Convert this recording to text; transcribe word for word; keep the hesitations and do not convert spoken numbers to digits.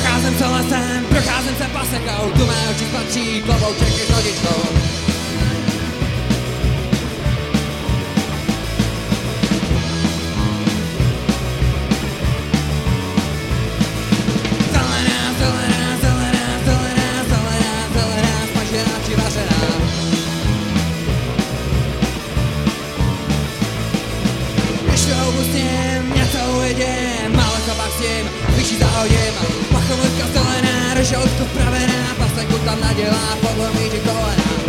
Procházím se lesem, procházím se pasekou, tu mé oči patří klobouček s hodičkou. Zelená, zelená, zelená, zelená, zelená, zelená, smažená či vařená. Když to upustím, něco uvidím, málo kabák s tím, vyšší zahodím. Pachovka zelená, rožoutko pravená, pasenku tam nadělá, podlomí ti kolena.